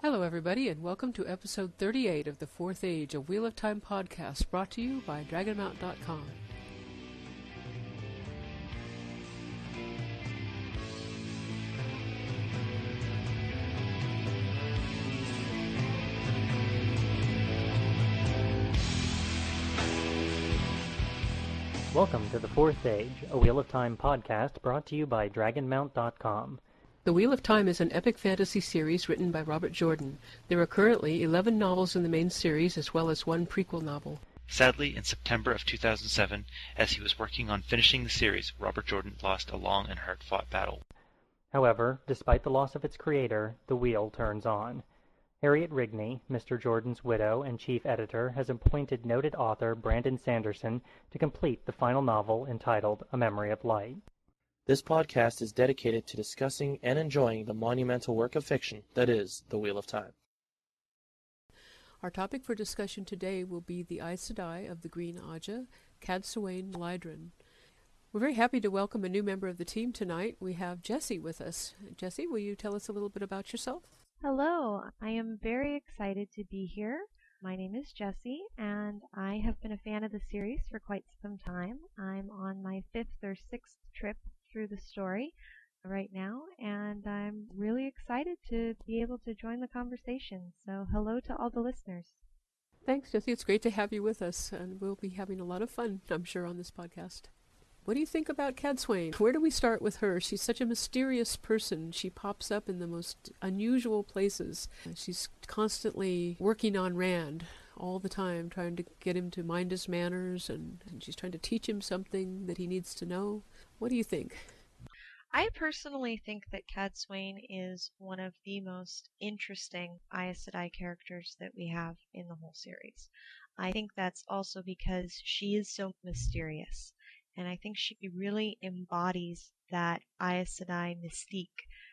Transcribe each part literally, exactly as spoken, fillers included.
Hello, everybody, and welcome to episode thirty-eight of the Fourth Age, a Wheel of Time podcast brought to you by Dragonmount dot com. Welcome to the Fourth Age, a Wheel of Time podcast brought to you by Dragonmount dot com. The Wheel of Time is an epic fantasy series written by Robert Jordan. There are currently eleven novels in the main series, as well as one prequel novel. Sadly, in September of two thousand seven, as he was working on finishing the series, Robert Jordan lost a long and hard-fought battle. However, despite the loss of its creator, the wheel turns on. Harriet Rigney, Mister Jordan's widow and chief editor, has appointed noted author Brandon Sanderson to complete the final novel entitled A Memory of Light. This podcast is dedicated to discussing and enjoying the monumental work of fiction that is The Wheel of Time. Our topic for discussion today will be the Aes Sedai of the Green Ajah, Cadsuane Lydran. We're very happy to welcome a new member of the team tonight. We have Jessie with us. Jessie, will you tell us a little bit about yourself? Hello, I am very excited to be here. My name is Jessie, and I have been a fan of the series for quite some time. I'm on my fifth or sixth trip through the story right now, and I'm really excited to be able to join the conversation. So hello to all the listeners. Thanks, Jessie. It's great to have you with us, and we'll be having a lot of fun, I'm sure, on this podcast. What do you think about Cadsuane? Where do we start with her? She's such a mysterious person. She pops up in the most unusual places. She's constantly working on Rand all the time, trying to get him to mind his manners, and, and she's trying to teach him something that he needs to know. What do you think? I personally think that Cadsuane is one of the most interesting Aes Sedai characters that we have in the whole series. I think that's also because she is so mysterious. And I think she really embodies that Aes Sedai mystique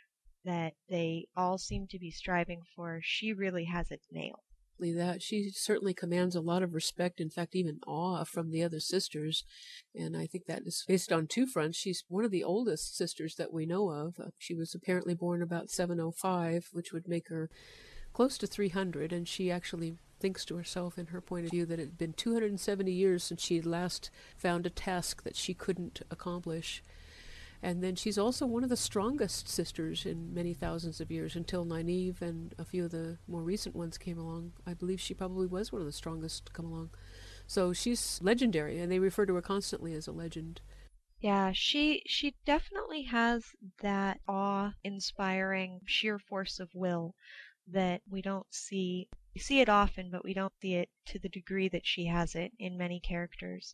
that they all seem to be striving for. She really has it nailed. That she certainly commands a lot of respect, in fact, even awe from the other sisters. And I think that is based on two fronts. She's one of the oldest sisters that we know of. Uh, she was apparently born about seven oh five, which would make her close to three hundred, and she actually thinks to herself, in her point of view, that it had been two hundred seventy years since she had last found a task that she couldn't accomplish. And then she's also one of the strongest sisters in many thousands of years, until Nynaeve and a few of the more recent ones came along. I believe she probably was one of the strongest to come along. So she's legendary, and they refer to her constantly as a legend. Yeah, she she definitely has that awe-inspiring sheer force of will that we don't see. We see it often, but we don't see it to the degree that she has it in many characters.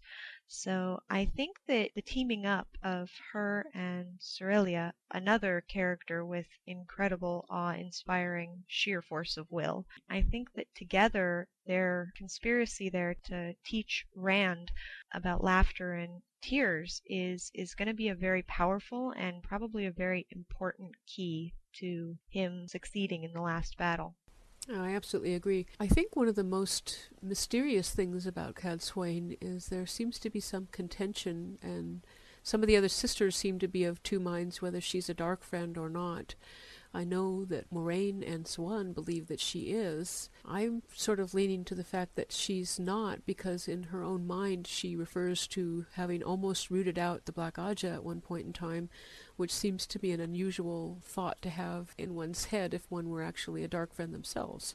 So I think that the teaming up of her and Sorelia, another character with incredible awe-inspiring sheer force of will, I think that together their conspiracy there to teach Rand about laughter and tears is is going to be a very powerful and probably a very important key to him succeeding in the last battle. Oh, I absolutely agree. I think one of the most mysterious things about Cadsuane is there seems to be some contention, and some of the other sisters seem to be of two minds whether she's a dark friend or not. I know that Moiraine and Siuan believe that she is. I'm sort of leaning to the fact that she's not, because in her own mind she refers to having almost rooted out the Black Ajah at one point in time, which seems to be an unusual thought to have in one's head if one were actually a dark friend themselves.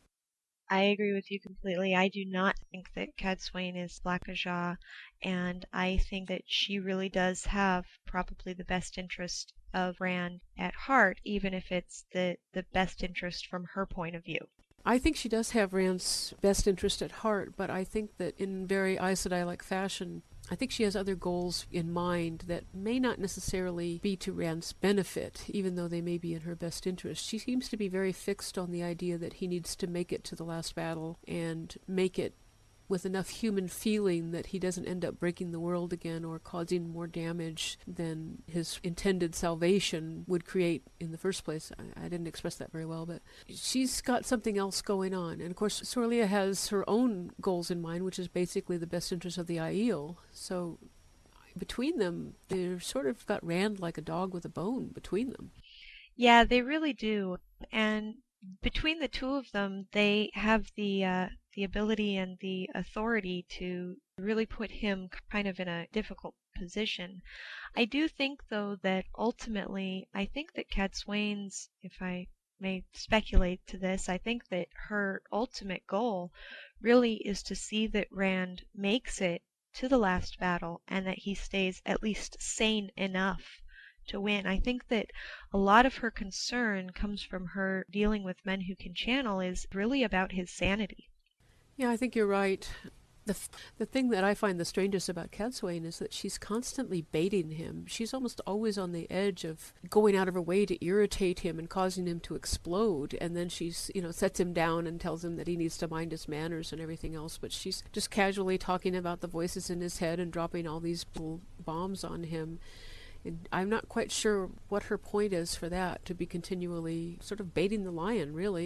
I agree with you completely. I do not think that Cadsuane is Black Ajah, and I think that she really does have probably the best interest of Rand at heart, even if it's the, the best interest from her point of view. I think she does have Rand's best interest at heart, but I think that in very Aes Sedai-like fashion, I think she has other goals in mind that may not necessarily be to Rand's benefit, even though they may be in her best interest. She seems to be very fixed on the idea that he needs to make it to the last battle and make it with enough human feeling that he doesn't end up breaking the world again or causing more damage than his intended salvation would create in the first place. I, I didn't express that very well, but she's got something else going on. And of course, Sorelia has her own goals in mind, which is basically the best interest of the Aiel. So between them, they've sort of got Rand like a dog with a bone between them. Yeah, they really do. And between the two of them, they have the uh, the ability and the authority to really put him kind of in a difficult position. I do think, though, that ultimately, I think that Cadsuane's, if I may speculate to this, I think that her ultimate goal really is to see that Rand makes it to the last battle and that he stays at least sane enough to win. I think that a lot of her concern comes from her dealing with men who can channel is really about his sanity. Yeah, I think you're right. The, f- the thing that I find the strangest about Cadsuane is that she's constantly baiting him. She's almost always on the edge of going out of her way to irritate him and causing him to explode. And then she's, you know, sets him down and tells him that he needs to mind his manners and everything else. But she's just casually talking about the voices in his head and dropping all these bull bombs on him. And I'm not quite sure what her point is for that, to be continually sort of baiting the lion, really.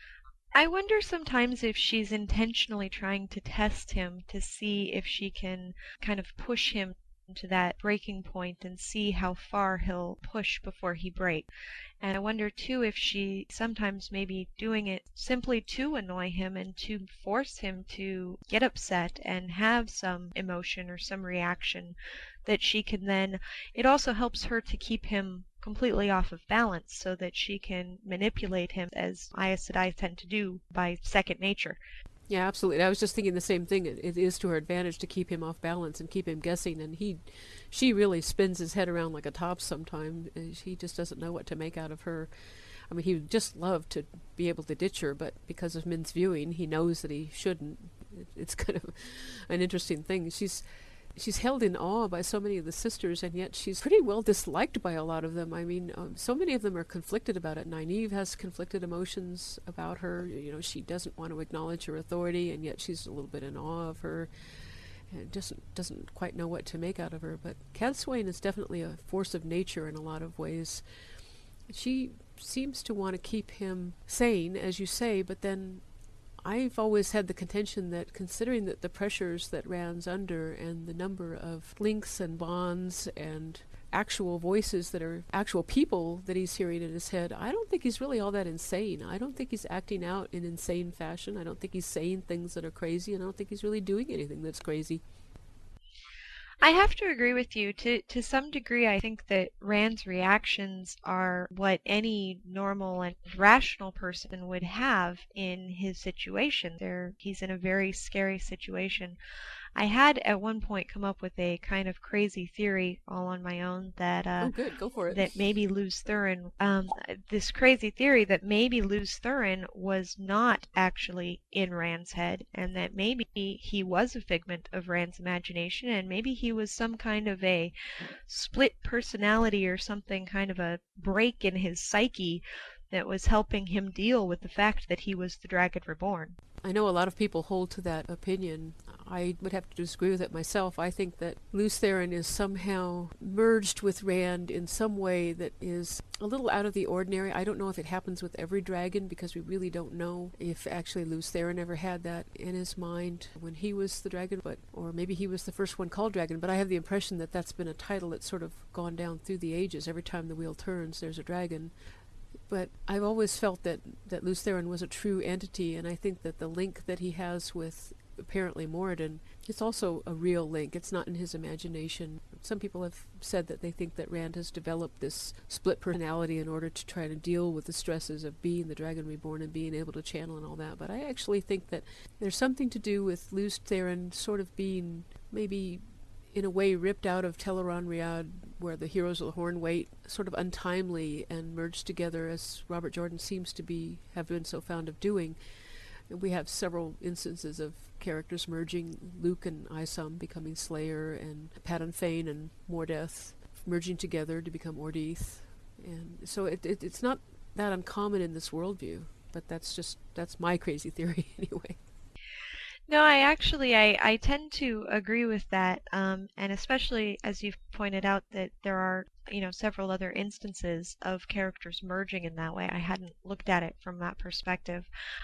I wonder sometimes if she's intentionally trying to test him to see if she can kind of push him to that breaking point and see how far he'll push before he breaks. And I wonder too if she sometimes may be doing it simply to annoy him and to force him to get upset and have some emotion or some reaction that she can then, it also helps her to keep him completely off of balance so that she can manipulate him, as Aes Sedai tend to do, by second nature. Yeah, absolutely. I was just thinking the same thing. It, it is to her advantage to keep him off balance and keep him guessing, and he, she really spins his head around like a top sometimes. He just doesn't know what to make out of her. I mean, he would just love to be able to ditch her, but because of Min's viewing, he knows that he shouldn't. It, it's kind of an interesting thing. She's she's held in awe by so many of the sisters, and yet she's pretty well disliked by a lot of them. I mean, um, so many of them are conflicted about it. Nynaeve has conflicted emotions about her. You know, she doesn't want to acknowledge her authority, and yet she's a little bit in awe of her, and doesn't doesn't quite know what to make out of her. But Cadsuane is definitely a force of nature in a lot of ways. She seems to want to keep him sane, as you say, but then I've always had the contention that, considering that the pressures that Rand's under and the number of links and bonds and actual voices that are actual people that he's hearing in his head, I don't think he's really all that insane. I don't think he's acting out in insane fashion. I don't think he's saying things that are crazy, and I don't think he's really doing anything that's crazy. I have to agree with you. To to some degree, I think that Rand's reactions are what any normal and rational person would have in his situation. There, he's in a very scary situation. I had at one point come up with a kind of crazy theory all on my own that uh, oh, good, go for it. that maybe Lews Therin, um, this crazy theory that maybe Lews Therin was not actually in Rand's head, and that maybe he was a figment of Rand's imagination, and maybe he was some kind of a split personality or something, kind of a break in his psyche that was helping him deal with the fact that he was the Dragon Reborn. I know a lot of people hold to that opinion. I would have to disagree with it myself. I think that Lews Therin is somehow merged with Rand in some way that is a little out of the ordinary. I don't know if it happens with every dragon, because we really don't know if actually Lews Therin ever had that in his mind when he was the dragon, but or maybe he was the first one called dragon. But I have the impression that that's been a title that's sort of gone down through the ages. Every time the wheel turns, there's a dragon. But I've always felt that, that Lews Therin was a true entity, and I think that the link that he has with apparently Moradin, it's also a real link. It's not in his imagination. Some people have said that they think that Rand has developed this split personality in order to try to deal with the stresses of being the Dragon Reborn and being able to channel and all that. But I actually think that there's something to do with Lews Therin sort of being maybe in a way ripped out of Tel'aran'rhiod, where the heroes of the Horn wait, sort of untimely and merged together, as Robert Jordan seems to be have been so fond of doing. We have several instances of characters merging, Luke and Isam becoming Slayer, and Padan Fain and Mordeth merging together to become Ordeith. And so it, it it's not that uncommon in this worldview, but that's just that's my crazy theory anyway. No, I actually I, I tend to agree with that, um, and especially as you've pointed out that there are you know several other instances of characters merging in that way. I hadn't looked at it from that perspective. I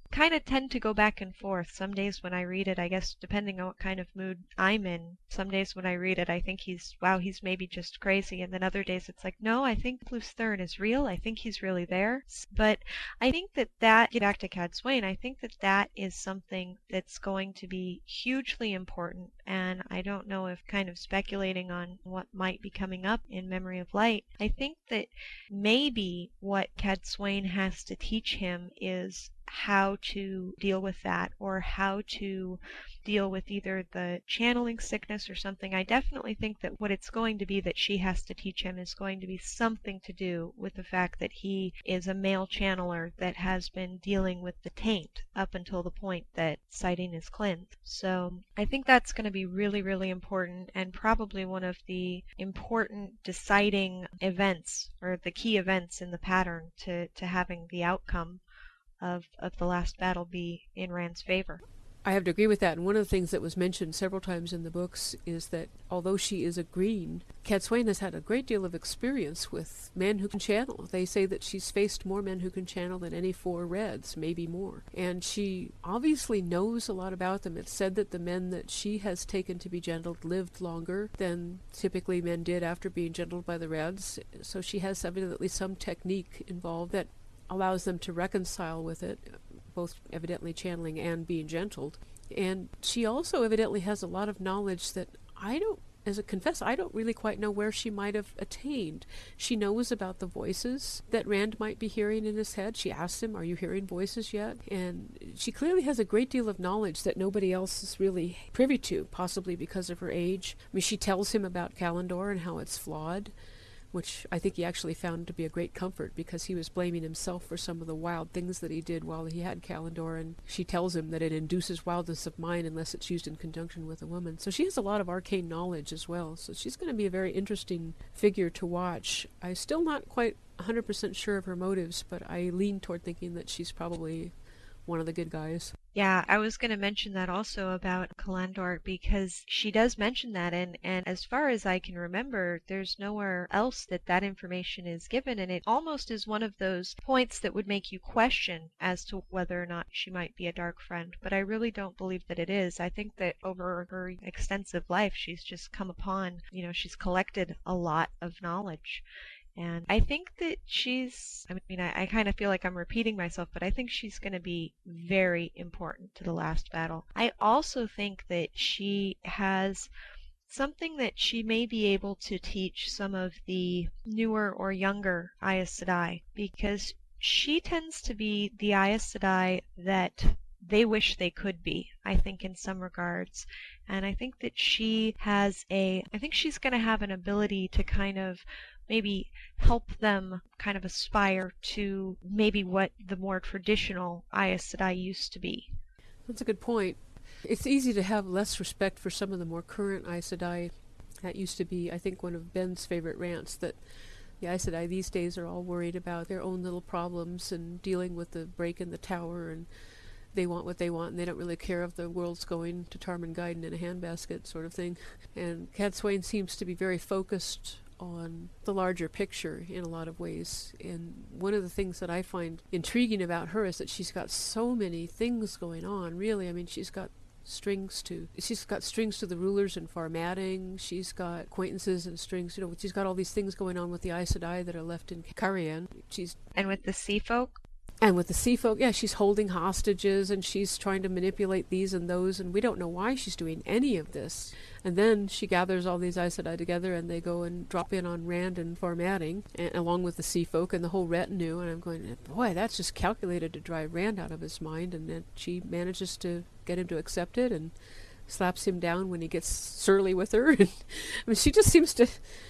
kind of tend to go back and forth. Some days when I read it, I guess depending on what kind of mood I'm in, some days when I read it, I think he's, wow, he's maybe just crazy. And then other days it's like, no, I think Luce Thurn is real. I think he's really there. But I think that that, get back to Cadsuane, I think that that is something that's going to be hugely important. And I don't know if kind of speculating on what might be coming up in Memory of Light, I think that maybe what Cadsuane has to teach him is how to deal with that, or how to deal with either the channeling sickness or something. I definitely think that what it's going to be that she has to teach him is going to be something to do with the fact that he is a male channeler that has been dealing with the taint up until the point that sighting is cleansed. So I think that's going to be really, really important, and probably one of the important deciding events, or the key events in the pattern to, to having the outcome of, of the last battle be in Rand's favor. I have to agree with that. And one of the things that was mentioned several times in the books is that although she is a green, Cadsuane has had a great deal of experience with men who can channel. They say that she's faced more men who can channel than any four reds, maybe more. And she obviously knows a lot about them. It's said that the men that she has taken to be gentled lived longer than typically men did after being gentled by the reds. So she has evidently some technique involved that allows them to reconcile with it, both evidently channeling and being gentled. And she also evidently has a lot of knowledge that I don't, as a confess, I don't really quite know where she might have attained. She knows about the voices that Rand might be hearing in his head. She asks him, are you hearing voices yet? And she clearly has a great deal of knowledge that nobody else is really privy to, possibly because of her age. I mean, she tells him about Kalendor and how it's flawed, which I think he actually found to be a great comfort, because he was blaming himself for some of the wild things that he did while he had Kalendor, and she tells him that it induces wildness of mind unless it's used in conjunction with a woman. So she has a lot of arcane knowledge as well, so she's going to be a very interesting figure to watch. I'm still not quite one hundred percent sure of her motives, but I lean toward thinking that she's probably one of the good guys. Yeah, I was going to mention that also about Kalendor, because she does mention that, and, and as far as I can remember, there's nowhere else that that information is given, and it almost is one of those points that would make you question as to whether or not she might be a dark friend, but I really don't believe that it is. I think that over her extensive life, she's just come upon, you know, she's collected a lot of knowledge. And I think that she's, I mean, I, I kind of feel like I'm repeating myself, but I think she's going to be very important to the last battle. I also think that she has something that she may be able to teach some of the newer or younger Aes Sedai, because she tends to be the Aes Sedai that they wish they could be, I think, in some regards. And I think that she has a, I think she's going to have an ability to kind of maybe help them kind of aspire to maybe what the more traditional Aes Sedai used to be. That's a good point. It's easy to have less respect for some of the more current Aes Sedai. That used to be, I think, one of Ben's favorite rants, that the Aes Sedai these days are all worried about their own little problems and dealing with the break in the tower, and they want what they want, and they don't really care if the world's going to Tarmangaiden in a handbasket sort of thing. And Cadsuane seems to be very focused on the larger picture in a lot of ways. And one of the things that I find intriguing about her is that she's got so many things going on, really. I mean, she's got strings to she's got strings to the rulers in Farmading. She's got acquaintances and strings, you know, she's got all these things going on with the Aes Sedai that are left in Carian. She's and with the sea folk. And with the sea folk, yeah, she's holding hostages, and she's trying to manipulate these and those, and we don't know why she's doing any of this. And then she gathers all these Aes Sedai together, and they go and drop in on Rand and Farmading, and, along with the sea folk and the whole retinue, and I'm going, boy, that's just calculated to drive Rand out of his mind, and then she manages to get him to accept it, and slaps him down when he gets surly with her. And, I mean, she just seems to...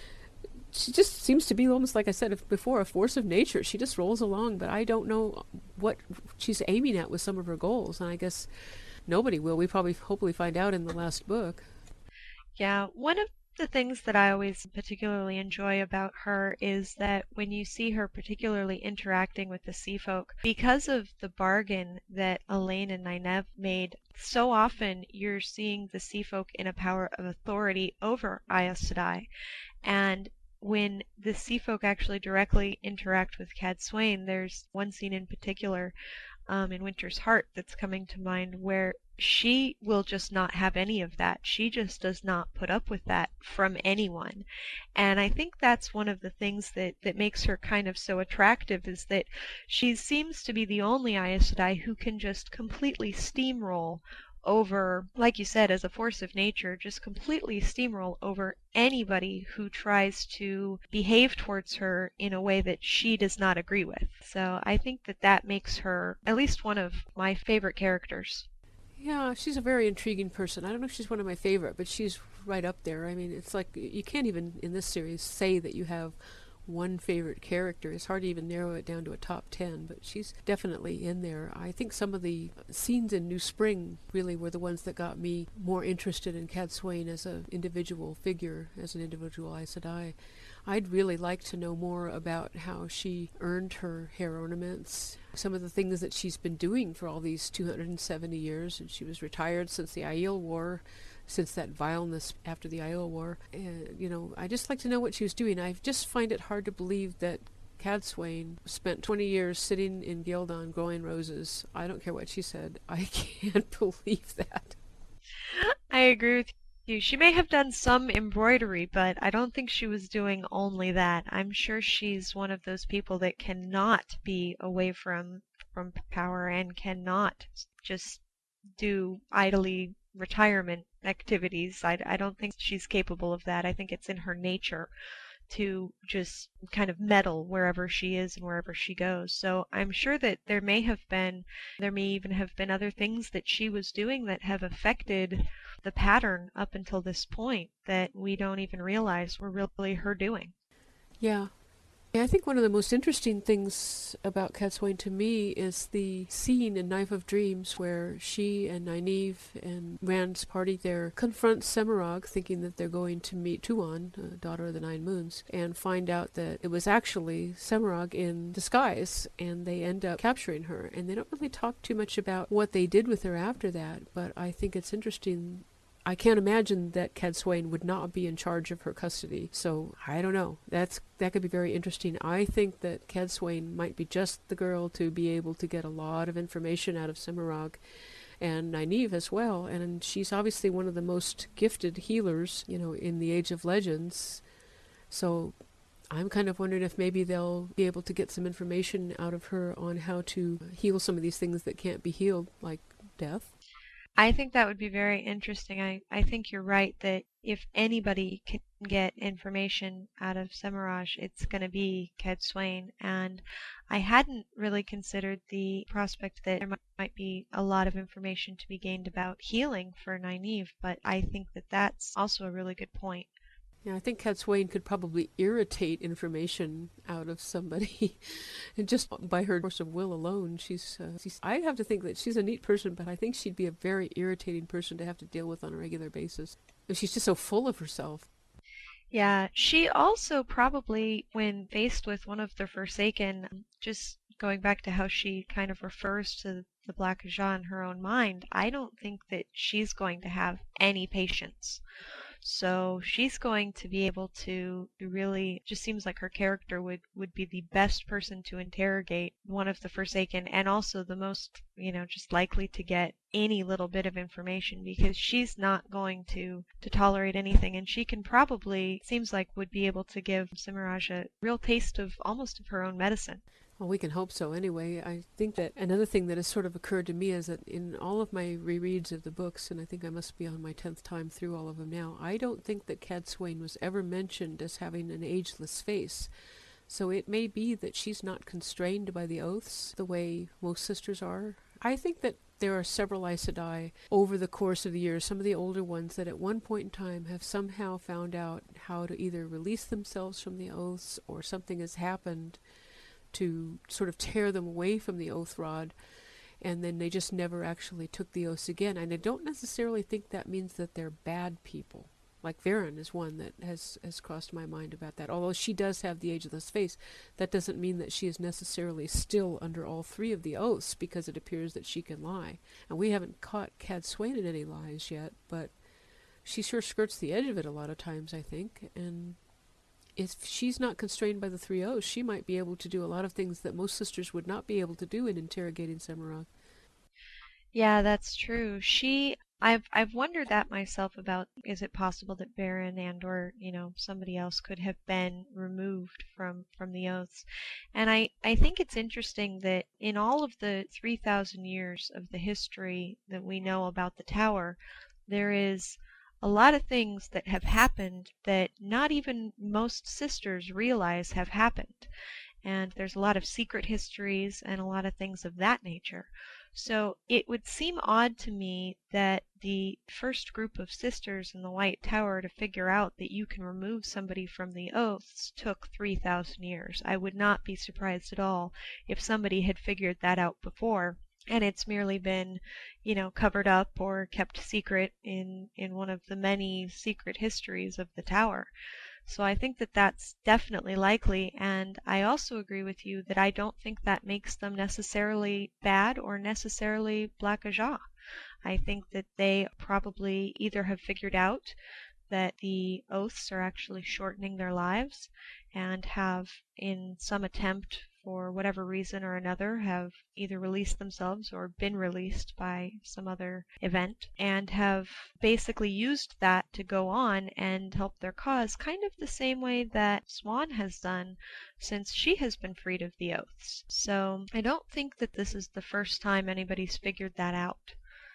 She just seems to be, almost like I said before, a force of nature. She just rolls along, but I don't know what she's aiming at with some of her goals, and I guess nobody will. We probably hopefully find out in the last book. Yeah, one of the things that I always particularly enjoy about her is that when you see her particularly interacting with the sea folk, because of the bargain that Elaine and Nynaeve made, so often you're seeing the sea folk in a power of authority over Aes Sedai. And when the sea folk actually directly interact with Cadsuane, there's one scene in particular um, in Winter's Heart that's coming to mind, where she will just not have any of that. She just does not put up with that from anyone. And I think that's one of the things that, that makes her kind of so attractive, is that she seems to be the only Aes Sedai who can just completely steamroll over, like you said, as a force of nature, just completely steamroll over anybody who tries to behave towards her in a way that she does not agree with. So I think that that makes her at least one of my favorite characters. Yeah, she's a very intriguing person. I don't know if she's one of my favorite, but she's right up there. I mean, it's like you can't even in this series say that you have one favorite character. It's hard to even narrow it down to a top ten, but she's definitely in there. I think some of the scenes in New Spring really were the ones that got me more interested in Cadsuane as an individual figure, as an individual Aes Sedai. I'd really like to know more about how she earned her hair ornaments, some of the things that she's been doing for all these two hundred seventy years, and she was retired since the Aiel War, since that vileness after the Aiel War. And, you know, I just like to know what she was doing. I just find it hard to believe that Cadsuane spent twenty years sitting in Gildon growing roses. I don't care what she said. I can't believe that. I agree with you. She may have done some embroidery, but I don't think she was doing only that. I'm sure she's one of those people that cannot be away from from power and cannot just do idly retirement activities. I, I don't think she's capable of that. I think it's in her nature to just kind of meddle wherever she is and wherever she goes. So I'm sure that there may have been, there may even have been other things that she was doing that have affected the pattern up until this point that we don't even realize were really her doing. Yeah. I think one of the most interesting things about Cadsuane to me is the scene in Knife of Dreams where she and Nynaeve and Rand's party there confront Semirhage, thinking that they're going to meet Tuon, uh, daughter of the Nine Moons, and find out that it was actually Semirhage in disguise, and they end up capturing her. And they don't really talk too much about what they did with her after that, but I think it's interesting. I can't imagine that Cadsuane would not be in charge of her custody. So I don't know. That's that could be very interesting. I think that Cadsuane might be just the girl to be able to get a lot of information out of Semirhage and Nynaeve as well. And she's obviously one of the most gifted healers, you know, in the Age of Legends. So I'm kind of wondering if maybe they'll be able to get some information out of her on how to heal some of these things that can't be healed, like death. I think that would be very interesting. I, I think you're right that if anybody can get information out of Semirhage, it's going to be Cadsuane. And I hadn't really considered the prospect that there might, might be a lot of information to be gained about healing for Nynaeve, but I think that that's also a really good point. Yeah, I think Cadsuane could probably irritate information out of somebody, and just by her force of will alone, she's, uh, she's. I have to think that she's a neat person, but I think she'd be a very irritating person to have to deal with on a regular basis. And she's just so full of herself. Yeah, she also probably, when faced with one of the Forsaken, just going back to how she kind of refers to the Black Ajah in her own mind, I don't think that she's going to have any patience. So she's going to be able to really, just seems like her character would, would be the best person to interrogate one of the Forsaken, and also the most, you know, just likely to get any little bit of information, because she's not going to, to tolerate anything, and she can probably, seems like, would be able to give Semirhage a real taste of almost of her own medicine. Well, we can hope so anyway. I think that another thing that has sort of occurred to me is that in all of my rereads of the books, and I think I must be on my tenth time through all of them now, I don't think that Cadsuane was ever mentioned as having an ageless face. So it may be that she's not constrained by the oaths the way most sisters are. I think that there are several Aes Sedai over the course of the years, some of the older ones, that at one point in time have somehow found out how to either release themselves from the oaths, or something has happened to sort of tear them away from the oath rod, and then they just never actually took the oaths again. And I don't necessarily think that means that they're bad people. Like Varen is one that has, has crossed my mind about that. Although she does have the ageless face, that doesn't mean that she is necessarily still under all three of the oaths, because it appears that she can lie. And we haven't caught Cadsuane in any lies yet, but she sure skirts the edge of it a lot of times, I think. And if she's not constrained by the three O's, she might be able to do a lot of things that most sisters would not be able to do in interrogating Semirhage. Yeah, that's true. She I've I've wondered that myself about, is it possible that Baron and or, you know, somebody else could have been removed from from the oaths. And I I think it's interesting that in all of the three thousand years of the history that we know about the tower, there is a lot of things that have happened that not even most sisters realize have happened. And there's a lot of secret histories and a lot of things of that nature. So it would seem odd to me that the first group of sisters in the White Tower to figure out that you can remove somebody from the oaths took three thousand years. I would not be surprised at all if somebody had figured that out before, and it's merely been, you know, covered up or kept secret in, in one of the many secret histories of the tower. So I think that that's definitely likely, and I also agree with you that I don't think that makes them necessarily bad or necessarily Black Ajah. I think that they probably either have figured out that the oaths are actually shortening their lives and have, in some attempt for whatever reason or another, have either released themselves or been released by some other event, and have basically used that to go on and help their cause, kind of the same way that Siuan has done since she has been freed of the oaths. So I don't think that this is the first time anybody's figured that out.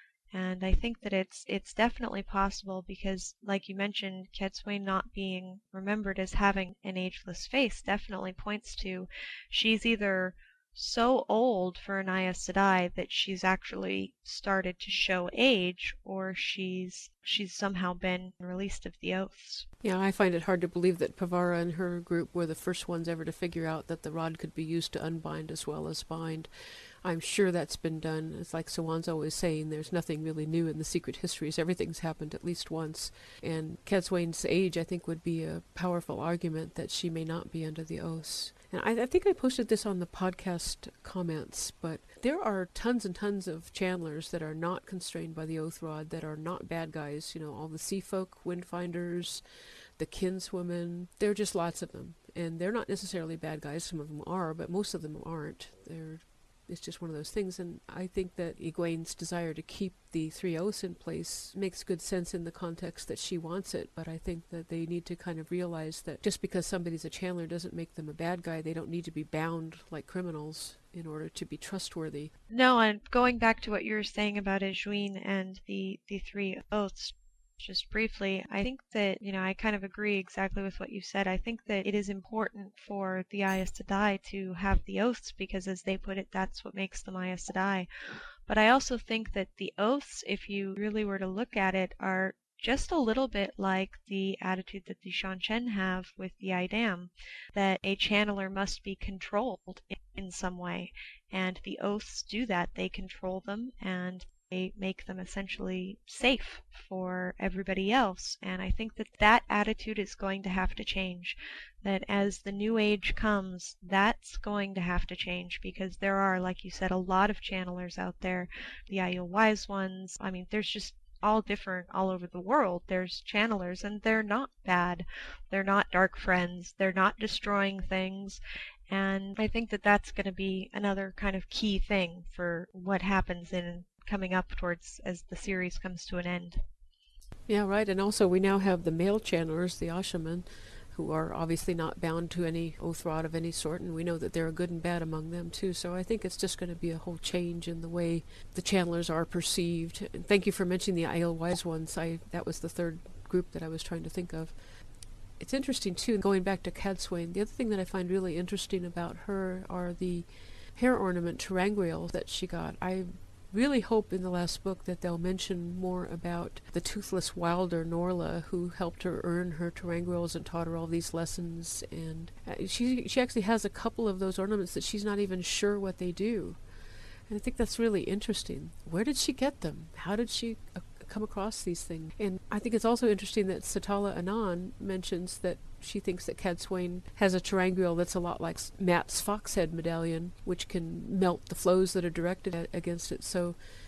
And I think that it's it's definitely possible because, like you mentioned, Cadsuane not being remembered as having an ageless face definitely points to she's either so old for an Aes Sedai that she's actually started to show age, or she's she's somehow been released of the oaths. Yeah, I find it hard to believe that Pavara and her group were the first ones ever to figure out that the rod could be used to unbind as well as bind. I'm sure that's been done. It's like Siuan's always saying, there's nothing really new in the secret histories. Everything's happened at least once. And Cadsuane's age, I think, would be a powerful argument that she may not be under the oaths. And I, I think I posted this on the podcast comments, but there are tons and tons of channelers that are not constrained by the oath rod, that are not bad guys. You know, all the sea folk, windfinders, the kinswomen. There are just lots of them. And they're not necessarily bad guys. Some of them are, but most of them aren't. They're It's just one of those things, and I think that Egwene's desire to keep the three oaths in place makes good sense in the context that she wants it, but I think that they need to kind of realize that just because somebody's a channeler doesn't make them a bad guy. They don't need to be bound like criminals in order to be trustworthy. No, and going back to what you were saying about Egwene and the, the three oaths, just briefly, I think that, you know, I kind of agree exactly with what you said. I think that it is important for the Aes Sedai to have the oaths because, as they put it, that's what makes them Aes Sedai. But I also think that the oaths, if you really were to look at it, are just a little bit like the attitude that the Seanchan have with the Idam, that a channeler must be controlled in some way. And the oaths do that. They control them, and they make them essentially safe for everybody else. And I think that that attitude is going to have to change. That as the new age comes, that's going to have to change, because there are, like you said, a lot of channelers out there. The Aiel Wise ones. I mean, there's just all different all over the world. There's channelers, and they're not bad. They're not dark friends. They're not destroying things. And I think that that's going to be another kind of key thing for what happens in coming up towards as the series comes to an end. Yeah, right. And also we now have the male channelers, the Ashaman, who are obviously not bound to any oath rod of any sort, and we know that there are good and bad among them too. So I think it's just going to be a whole change in the way the channelers are perceived. And thank you for mentioning the Aiel Wise ones. I that was the third group that I was trying to think of. It's interesting too, going back to Cadsuane, the other thing that I find really interesting about her are the hair ornament ter'angreal that she got. I really hope in the last book that they'll mention more about the toothless wilder Norla, who helped her earn her ter'angreals and taught her all these lessons. And uh, she she actually has a couple of those ornaments that she's not even sure what they do. And I think that's really interesting. Where did she get them? How did she uh, come across these things? And I think it's also interesting that Satala Anan mentions that she thinks that Cadsuane has a ter'angreal that's a lot like Mat's Foxhead medallion, which can melt the flows that are directed at, against it. So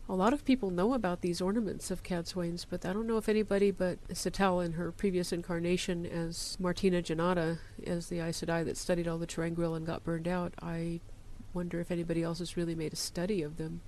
A lot of people know about these ornaments of Cadsuane's, but I don't know if anybody but Satel in her previous incarnation as Martina Janata, as the Aes Sedai that studied all the ter'angreal and got burned out. I wonder if anybody else has really made a study of them.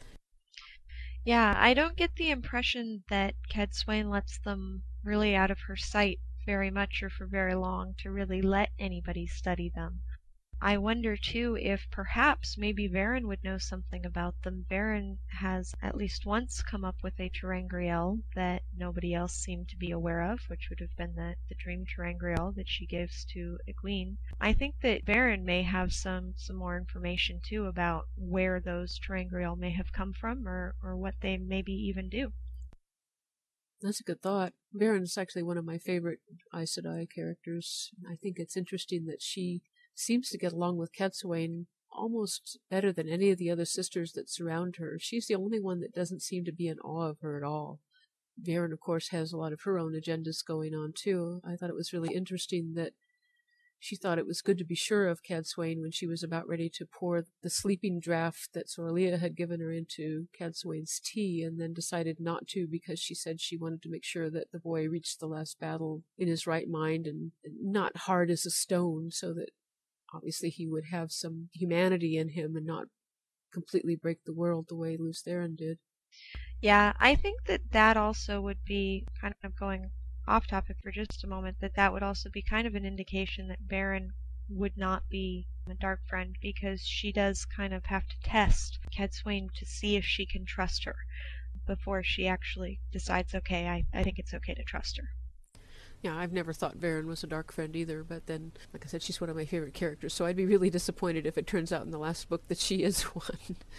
Yeah, I don't get the impression that Cadsuane lets them really out of her sight very much or for very long to really let anybody study them. I wonder, too, if perhaps maybe Varen would know something about them. Varen has at least once come up with a ter'angreal that nobody else seemed to be aware of, which would have been the, the dream ter'angreal that she gives to Egwene. I think that Varen may have some, some more information, too, about where those ter'angreal may have come from or, or what they maybe even do. That's a good thought. Varen is actually one of my favorite Aes Sedai characters. I think it's interesting that she seems to get along with Cadsuane almost better than any of the other sisters that surround her. She's the only one that doesn't seem to be in awe of her at all. Varen, of course, has a lot of her own agendas going on, too. I thought it was really interesting that she thought it was good to be sure of Cadsuane when she was about ready to pour the sleeping draught that Sorlia had given her into Cadsuane's tea, and then decided not to because she said she wanted to make sure that the boy reached the last battle in his right mind and not hard as a stone, so that obviously he would have some humanity in him and not completely break the world the way Lews Therin did. Yeah, I think that that also would be, kind of going off topic for just a moment, that that would also be kind of an indication that Varen would not be a dark friend, because she does kind of have to test Cadsuane to see if she can trust her before she actually decides, okay, I, I think it's okay to trust her. Yeah, I've never thought Varen was a dark friend either, but then, like I said, she's one of my favorite characters, so I'd be really disappointed if it turns out in the last book that she is one.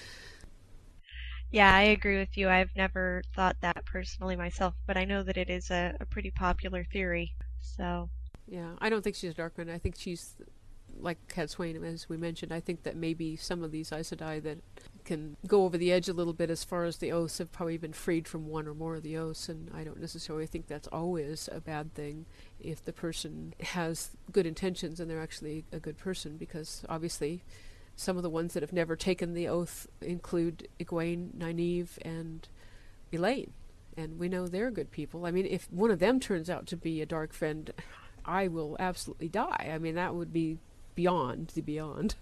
Yeah, I agree with you. I've never thought that personally myself, but I know that it is a, a pretty popular theory, so... Yeah, I don't think she's a dark friend. I think she's, like Cadsuane, as we mentioned, I think that maybe some of these Aes Sedai that can go over the edge a little bit as far as the oaths have probably been freed from one or more of the oaths, and I don't necessarily think that's always a bad thing if the person has good intentions and they're actually a good person, because obviously some of the ones that have never taken the oath include Egwene, Nynaeve, and Elaine, and we know they're good people. I mean, if one of them turns out to be a dark friend, I will absolutely die. I mean, that would be beyond the beyond.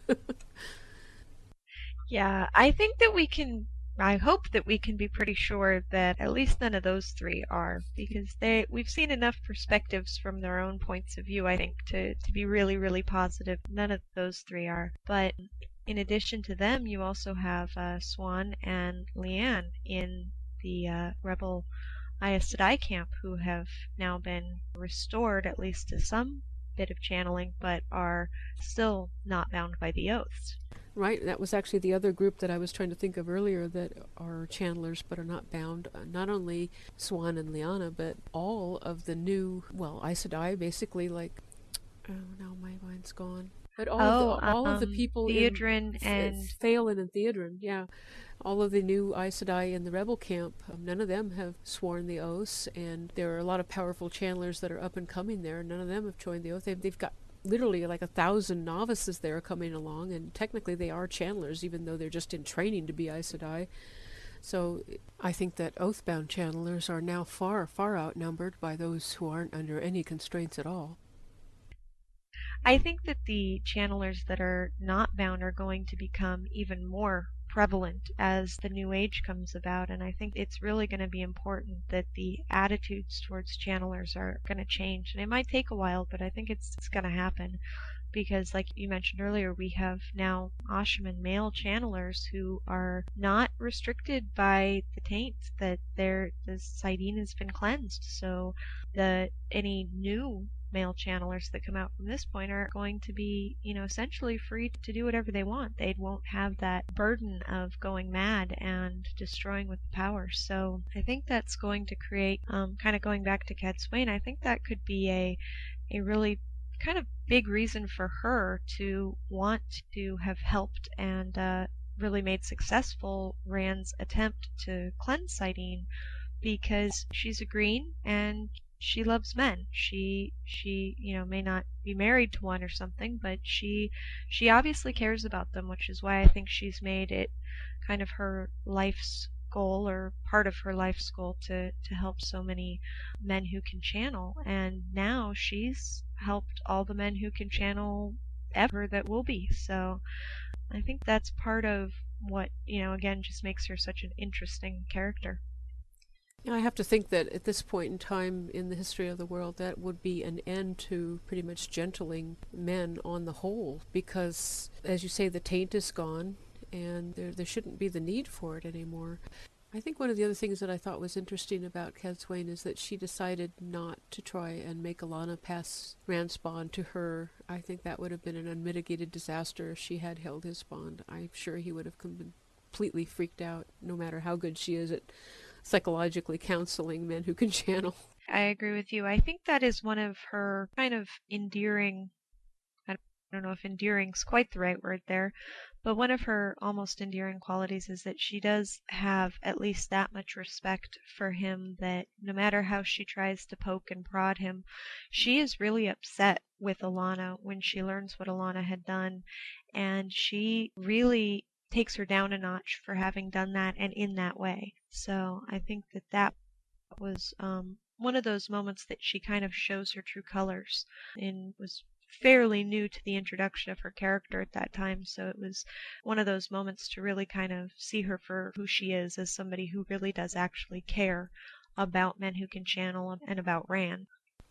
Yeah, I think that we can, I hope that we can be pretty sure that at least none of those three are, because they we've seen enough perspectives from their own points of view, I think, to, to be really, really positive none of those three are. But in addition to them, you also have uh, Siuan and Leane in the uh, Rebel Aes Sedai camp, who have now been restored, at least to some bit of channeling, but are still not bound by the oaths. Right, that was actually the other group that I was trying to think of earlier that are channelers but are not bound. Uh, not only Siuan and Lyanna, but all of the new, well, Aes Sedai, basically, like, oh, now my mind's gone. But all, oh, of, the, all um, of the people Theodrin in and Phelan and Theodrin, yeah. All of the new Aes Sedai in the Rebel camp, um, none of them have sworn the oaths, and there are a lot of powerful channelers that are up and coming there. None of them have joined the oath. They've, they've got literally like a thousand novices there coming along, and technically they are channelers, even though they're just in training to be Aes Sedai. So I think that oathbound channelers are now far, far outnumbered by those who aren't under any constraints at all. I think that the channelers that are not bound are going to become even more prevalent as the new age comes about, and I think it's really going to be important that the attitudes towards channelers are going to change. And it might take a while, but I think it's, it's going to happen, because like you mentioned earlier, we have now Ashaman male channelers who are not restricted by the taint, that their the saidin has been cleansed, so the any new male channelers that come out from this point are going to be, you know, essentially free to do whatever they want. They won't have that burden of going mad and destroying with the power. So I think that's going to create, um, kind of going back to Cadsuane, I think that could be a, a really kind of big reason for her to want to have helped and uh, really made successful Rand's attempt to cleanse saidin, because she's a green and she loves men. She she you know may not be married to one or something, but she she obviously cares about them, which is why I think she's made it kind of her life's goal, or part of her life's goal, to, to help so many men who can channel. And now she's helped all the men who can channel ever that will be. So I think that's part of what, you know, again, just makes her such an interesting character. Yeah, I have to think that at this point in time in the history of the world, that would be an end to pretty much gentling men on the whole, because, as you say, the taint is gone, and there there shouldn't be the need for it anymore. I think one of the other things that I thought was interesting about Cadsuane is that she decided not to try and make Alanna pass Rand's bond to her. I think that would have been an unmitigated disaster if she had held his bond. I'm sure he would have completely freaked out, no matter how good she is at psychologically counseling men who can channel. I agree with you. I think that is one of her kind of endearing, I don't know if endearing's quite the right word there, but one of her almost endearing qualities is that she does have at least that much respect for him, that no matter how she tries to poke and prod him, she is really upset with Alanna when she learns what Alanna had done, and she really takes her down a notch for having done that and in that way. So I think that that was um, one of those moments that she kind of shows her true colors, and was fairly new to the introduction of her character at that time. So it was one of those moments to really kind of see her for who she is, as somebody who really does actually care about men who can channel and about Rand.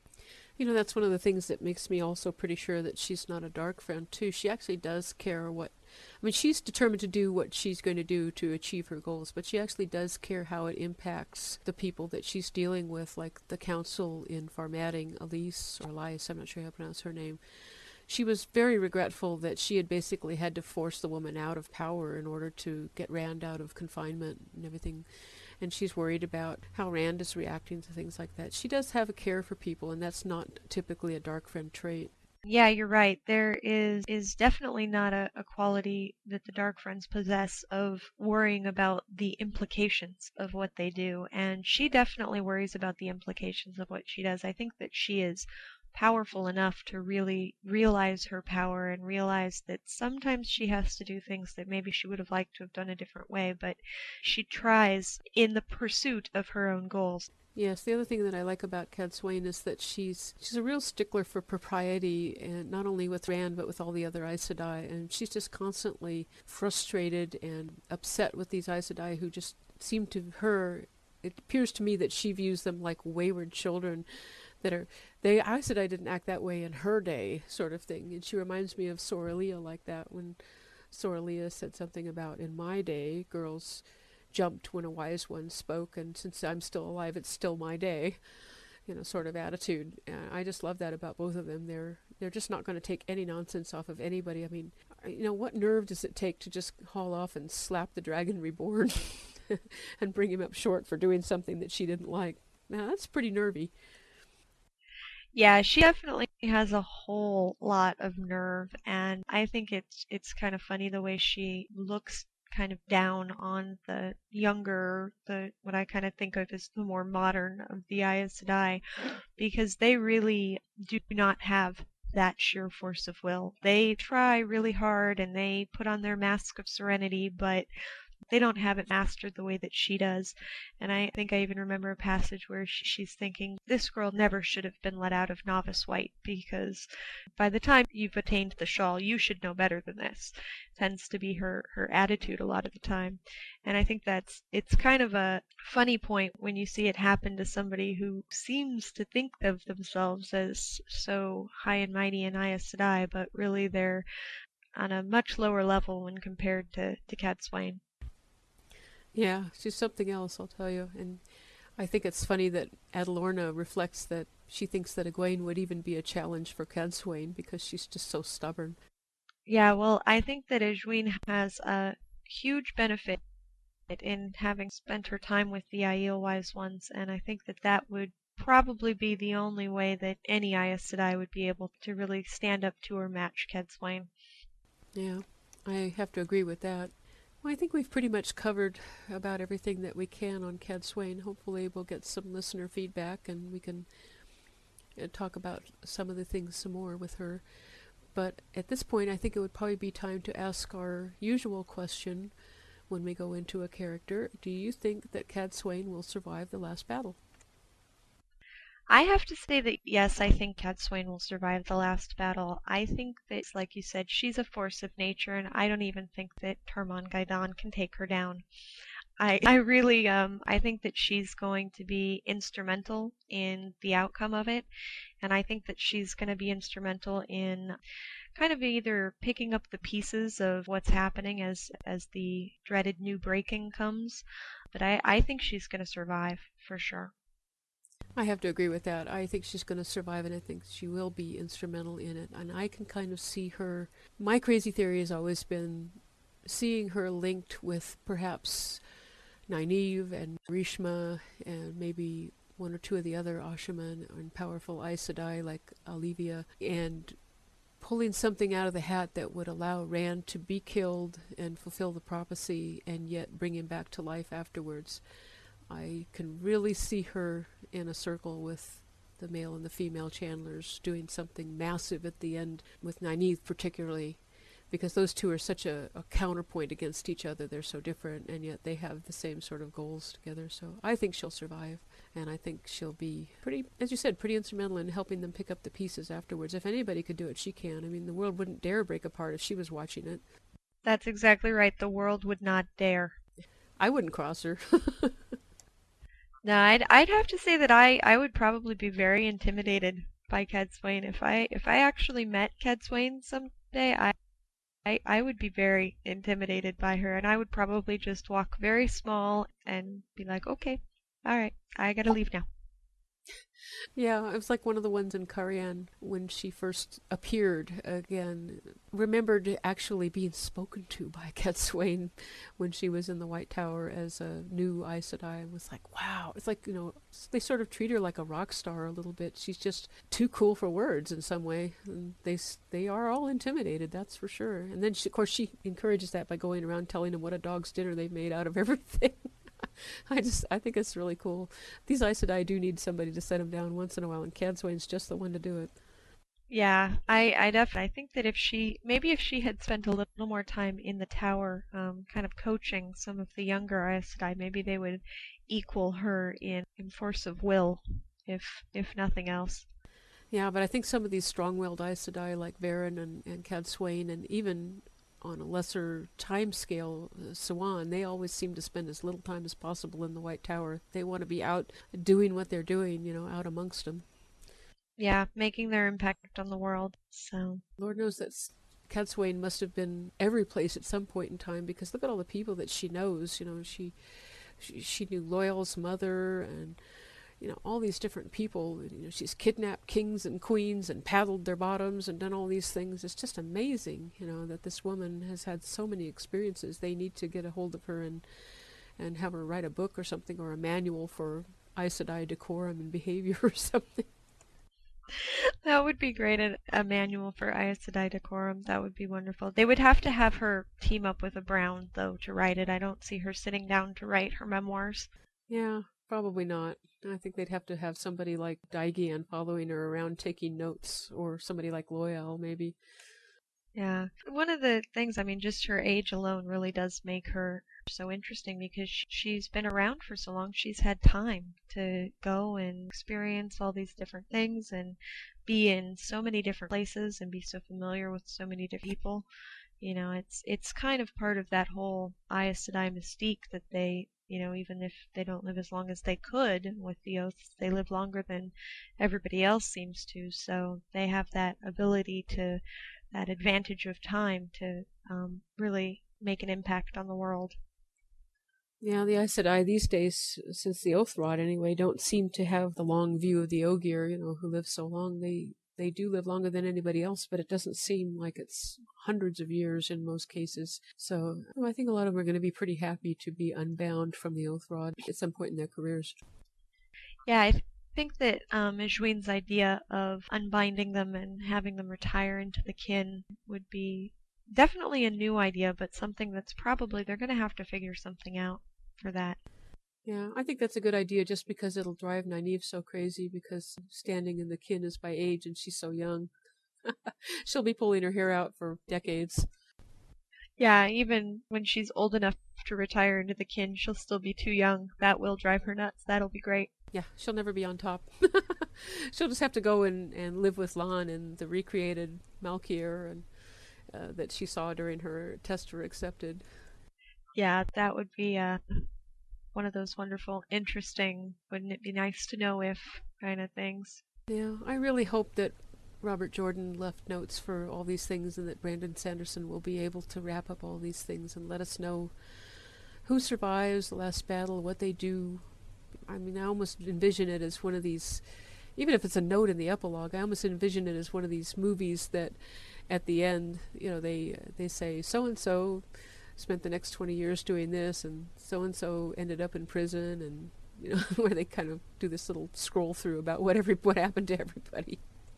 You know, that's one of the things that makes me also pretty sure that she's not a dark friend, too. She actually does care what... I mean, she's determined to do what she's going to do to achieve her goals, but she actually does care how it impacts the people that she's dealing with, like the council in Farmading, Elise, or Elias, I'm not sure how to pronounce her name. She was very regretful that she had basically had to force the woman out of power in order to get Rand out of confinement and everything. And she's worried about how Rand is reacting to things like that. She does have a care for people, and that's not typically a dark friend trait. Yeah, you're right. There is is definitely not a, a quality that the Dark Friends possess of worrying about the implications of what they do. And she definitely worries about the implications of what she does. I think that she is powerful enough to really realize her power and realize that sometimes she has to do things that maybe she would have liked to have done a different way, but she tries in the pursuit of her own goals. Yes, the other thing that I like about Cadsuane is that she's she's a real stickler for propriety, and not only with Rand but with all the other Aes Sedai, and she's just constantly frustrated and upset with these Aes Sedai who just seem to her, it appears to me that she views them like wayward children that are, they, Aes Sedai didn't act that way in her day, sort of thing, and she reminds me of Sorilea like that, when Sorilea said something about, in my day, girls jumped when a wise one spoke, and since I'm still alive, it's still my day, you know, sort of attitude. And I just love that about both of them. They're they're just not going to take any nonsense off of anybody. I mean, you know, what nerve does it take to just haul off and slap the Dragon Reborn and bring him up short for doing something that she didn't like? Now, that's pretty nervy. Yeah, she definitely has a whole lot of nerve, and I think it's it's kind of funny the way she looks kind of down on the younger, the what I kind of think of as the more modern of the Aes Sedai, because they really do not have that sheer force of will. They try really hard and they put on their mask of serenity, but they don't have it mastered the way that she does. And I think I even remember a passage where she, she's thinking, this girl never should have been let out of Novice White, because by the time you've attained the shawl, you should know better than this. Tends to be her, her attitude a lot of the time. And I think that's, it's kind of a funny point when you see it happen to somebody who seems to think of themselves as so high and mighty in Aes Sedai, but really they're on a much lower level when compared to, to Cadsuane. Yeah, she's something else, I'll tell you. And I think it's funny that Adalorna reflects that she thinks that Egwene would even be a challenge for Cadsuane because she's just so stubborn. Yeah, well, I think that Egwene has a huge benefit in having spent her time with the Aiel Wise Ones, and I think that that would probably be the only way that any Aes Sedai would be able to really stand up to or match Cadsuane. Yeah, I have to agree with that. Well, I think we've pretty much covered about everything that we can on Cadsuane. Hopefully we'll get some listener feedback and we can uh, talk about some of the things some more with her. But at this point, I think it would probably be time to ask our usual question, when we go into a character. Do you think that Cadsuane will survive the last battle? I have to say that yes, I think Cadsuane will survive the last battle. I think that, like you said, she's a force of nature, and I don't even think that Termon Gaidan can take her down. I, I really, um, I think that she's going to be instrumental in the outcome of it, and I think that she's going to be instrumental in kind of either picking up the pieces of what's happening as as the dreaded new breaking comes, but I, I think she's going to survive for sure. I have to agree with that. I think she's going to survive, and I think she will be instrumental in it. And I can kind of see her. My crazy theory has always been seeing her linked with perhaps Nynaeve and Rishma and maybe one or two of the other Ashaman and powerful Aes Sedai like Alivia, and pulling something out of the hat that would allow Rand to be killed and fulfill the prophecy and yet bring him back to life afterwards. I can really see her in a circle with the male and the female channelers doing something massive at the end, with Nynaeve particularly, because those two are such a, a counterpoint against each other. They're so different, and yet they have the same sort of goals together. So I think she'll survive, and I think she'll be pretty, as you said, pretty instrumental in helping them pick up the pieces afterwards. If anybody could do it, she can. I mean, the world wouldn't dare break apart if she was watching it. That's exactly right. The world would not dare. I wouldn't cross her. No, I'd I'd have to say that I, I would probably be very intimidated by Cadsuane. If I if I actually met Cadsuane someday, I, I I would be very intimidated by her, and I would probably just walk very small and be like, okay, all right, I gotta leave now. Yeah, it was like one of the ones in Carian when she first appeared again. Remembered actually being spoken to by Cadsuane when she was in the White Tower as a new Aes Sedai, and was like, wow. It's like, you know, they sort of treat her like a rock star a little bit. She's just too cool for words in some way. And they they are all intimidated, that's for sure. And then, she, of course, she encourages that by going around telling them what a dog's dinner they've made out of everything. I just, I think it's really cool. These Aes Sedai do need somebody to set them down once in a while, and Cadsuane's just the one to do it. Yeah, I, I definitely, I think that if she, maybe if she had spent a little more time in the tower, um, kind of coaching some of the younger Aes Sedai, maybe they would equal her in, in force of will, if if nothing else. Yeah, but I think some of these strong-willed Aes Sedai, like Varen and, and Cadsuane, and even on a lesser time scale, uh, Siuan, they always seem to spend as little time as possible in the White Tower. They want to be out doing what they're doing, you know, out amongst them. Yeah, making their impact on the world. So Lord knows that Cadsuane must have been every place at some point in time, because look at all the people that she knows. You know, she she, she knew Loial's mother, and you know, all these different people. You know, she's kidnapped kings and queens and paddled their bottoms and done all these things. It's just amazing, you know, that this woman has had so many experiences. They need to get a hold of her and and have her write a book or something, or a manual for Aes Sedai decorum and behavior or something. that would be great, a, a manual for Aes Sedai decorum. That would be wonderful. They would have to have her team up with a Brown, though, to write it. I don't see her sitting down to write her memoirs. Yeah, probably not. I think they'd have to have somebody like Daigian following her around taking notes, or somebody like Loial, maybe. Yeah. One of the things, I mean, just her age alone really does make her so interesting, because she's been around for so long. She's had time to go and experience all these different things and be in so many different places and be so familiar with so many different people. You know, it's it's kind of part of that whole Aes Sedai mystique that they, you know, even if they don't live as long as they could with the oaths, they live longer than everybody else seems to. So they have that ability to, that advantage of time to um, really make an impact on the world. Yeah, the Aes Sedai these days, since the Oath Rod anyway, don't seem to have the long view of the Ogier, you know, who live so long. They they do live longer than anybody else, but it doesn't seem like it's hundreds of years in most cases. So well, I think a lot of them are going to be pretty happy to be unbound from the Oath Rod at some point in their careers. Yeah, I th- think that um, Egwene's idea of unbinding them and having them retire into the kin would be definitely a new idea, but something that's probably, they're going to have to figure something out for that. Yeah, I think that's a good idea, just because it'll drive Nynaeve so crazy, because standing in the kin is by age and she's so young. She'll be pulling her hair out for decades. Yeah, even when she's old enough to retire into the kin, she'll still be too young. That will drive her nuts. That'll be great. Yeah, she'll never be on top. She'll just have to go and, and live with Lon and the recreated Malkier and uh, that she saw during her test were accepted. Yeah, that would be uh, one of those wonderful, interesting, wouldn't it be nice to know if kind of things. Yeah, I really hope that Robert Jordan left notes for all these things and that Brandon Sanderson will be able to wrap up all these things and let us know who survives the last battle, what they do. I mean, I almost envision it as one of these, even if it's a note in the epilogue, I almost envision it as one of these movies that at the end, you know, they they say so-and-so spent the next twenty years doing this and so-and-so ended up in prison, and, you know, where they kind of do this little scroll through about what every what happened to everybody.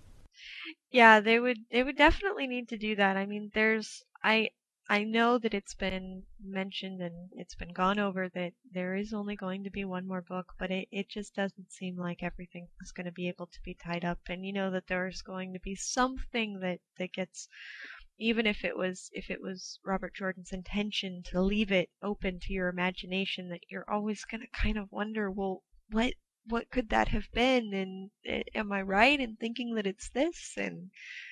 Yeah, they would they would definitely need to do that. I mean, there's I I know that it's been mentioned and it's been gone over that there is only going to be one more book, but it, it just doesn't seem like everything is going to be able to be tied up. And you know that there's going to be something that, that gets, even if it was if it was Robert Jordan's intention to leave it open to your imagination, that you're always going to kind of wonder, well, what what could that have been? And uh, am I right in thinking that it's this? And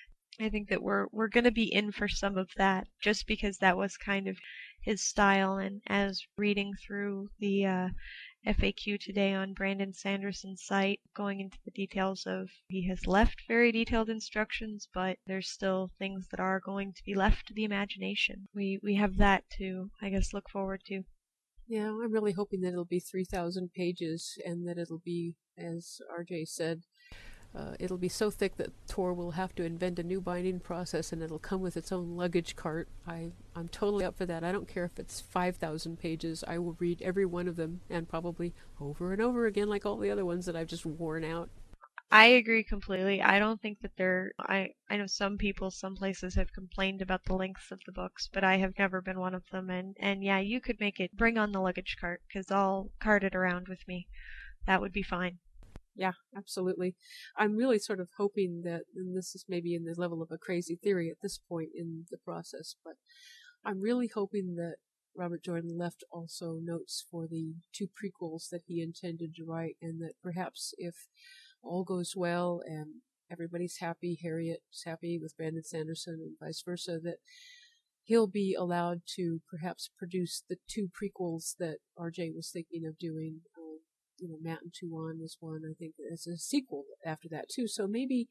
I think that we're we're going to be in for some of that, just because that was kind of his style. And as reading through the uh, F A Q today on Brandon Sanderson's site, going into the details of, he has left very detailed instructions, but there's still things that are going to be left to the imagination. We we have that to, I guess, look forward to. Yeah, I'm really hoping that it'll be three thousand pages and that it'll be, as R J said, Uh, it'll be so thick that Tor will have to invent a new binding process, and it'll come with its own luggage cart. I, I'm totally up for that. I don't care if it's five thousand pages. I will read every one of them, and probably over and over again like all the other ones that I've just worn out. I agree completely. I don't think that they're. I, I know some people, some places have complained about the lengths of the books, but I have never been one of them. And, and yeah, you could make it, bring on the luggage cart, because I'll cart it around with me. That would be fine. Yeah, absolutely. I'm really sort of hoping that, and this is maybe in the level of a crazy theory at this point in the process, but I'm really hoping that Robert Jordan left also notes for the two prequels that he intended to write, and that perhaps if all goes well and everybody's happy, Harriet's happy with Brandon Sanderson and vice versa, that he'll be allowed to perhaps produce the two prequels that R J was thinking of doing. Um, you know, Matt and Tuan was one, I think, as a sequel after that too. So maybe,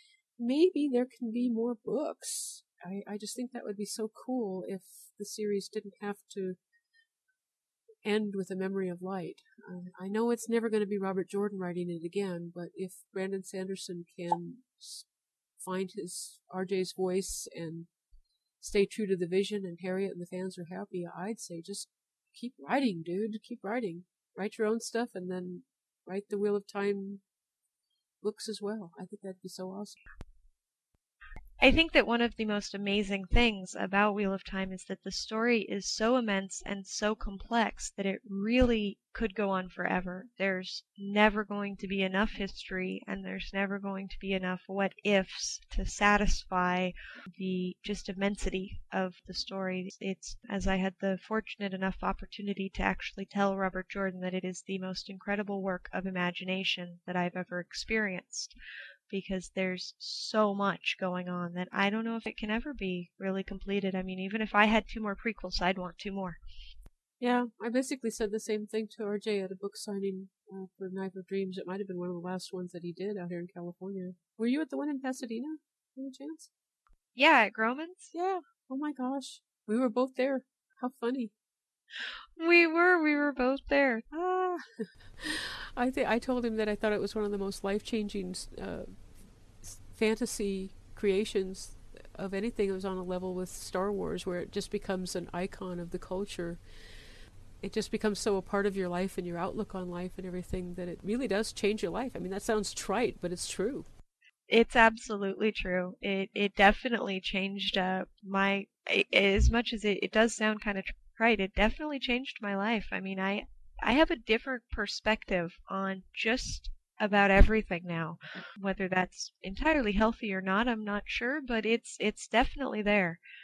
maybe there can be more books. I, I just think that would be so cool if the series didn't have to end with A Memory of Light. Uh, I know it's never going to be Robert Jordan writing it again, but if Brandon Sanderson can find his R J's voice and stay true to the vision, and Harriet and the fans are happy, I'd say just keep writing, dude. Keep writing. Write your own stuff, and then write the Wheel of Time books as well. I think that'd be so awesome. I think that one of the most amazing things about Wheel of Time is that the story is so immense and so complex that it really could go on forever. There's never going to be enough history, and there's never going to be enough what ifs to satisfy the just immensity of the story. It's, as I had the fortunate enough opportunity to actually tell Robert Jordan, that it is the most incredible work of imagination that I've ever experienced, because there's so much going on that I don't know if it can ever be really completed. I mean, even if I had two more prequels, I'd want two more. Yeah, I basically said the same thing to R J at a book signing uh, for Knife of Dreams. It might have been one of the last ones that he did out here in California. Were you at the one in Pasadena, any chance? Yeah, at Groman's? Yeah. Oh my gosh. We were both there. How funny. We were. We were both there. Ah. I th- I told him that I thought it was one of the most life-changing uh, fantasy creations of anything that was on a level with Star Wars, where it just becomes an icon of the culture. It just becomes so a part of your life and your outlook on life and everything that it really does change your life. I mean, that sounds trite, but it's true. It's absolutely true. It it definitely changed uh, my, as much as it, it does sound kind of trite, it definitely changed my life. I mean, I I have a different perspective on just about everything now. Whether that's entirely healthy or not, I'm not sure, but it's it's definitely there.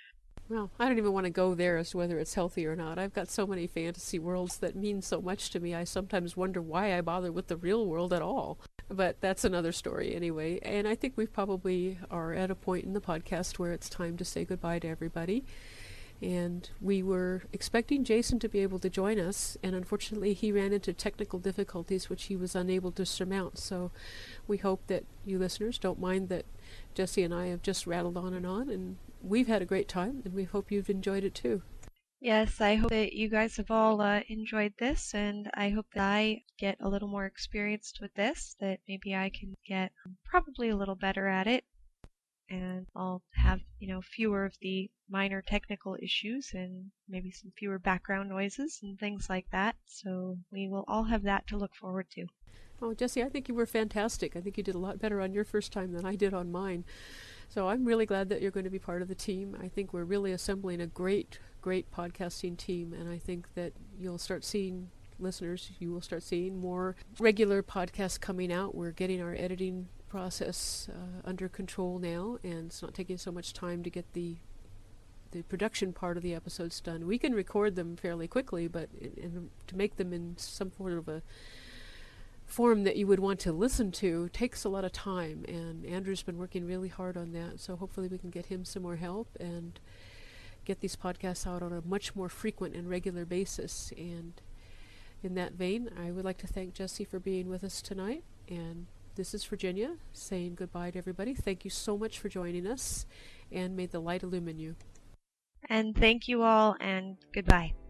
Well, I don't even want to go there as to whether it's healthy or not. I've got so many fantasy worlds that mean so much to me. I sometimes wonder why I bother with the real world at all. But that's another story anyway. And I think we probably are at a point in the podcast where it's time to say goodbye to everybody. And we were expecting Jason to be able to join us, and unfortunately he ran into technical difficulties which he was unable to surmount. So we hope that you listeners don't mind that Jesse and I have just rattled on and on, and we've had a great time, and we hope you've enjoyed it too. Yes, I hope that you guys have all uh, enjoyed this, and I hope that I get a little more experienced with this, that maybe I can get um, probably a little better at it, and I'll have, you know, fewer of the minor technical issues and maybe some fewer background noises and things like that. So we will all have that to look forward to. Oh, Jesse, I think you were fantastic. I think you did a lot better on your first time than I did on mine. So I'm really glad that you're going to be part of the team. I think we're really assembling a great, great podcasting team, and I think that you'll start seeing, listeners, you will start seeing more regular podcasts coming out. We're getting our editing process uh, under control now, and it's not taking so much time to get the the production part of the episodes done. We can record them fairly quickly, but in, in, to make them in some sort of a form that you would want to listen to takes a lot of time, and Andrew's been working really hard on that, so hopefully we can get him some more help and get these podcasts out on a much more frequent and regular basis. And in that vein, I would like to thank Jesse for being with us tonight, and this is Virginia saying goodbye to everybody. Thank you so much for joining us, and may the light illumine you. And thank you all, and goodbye.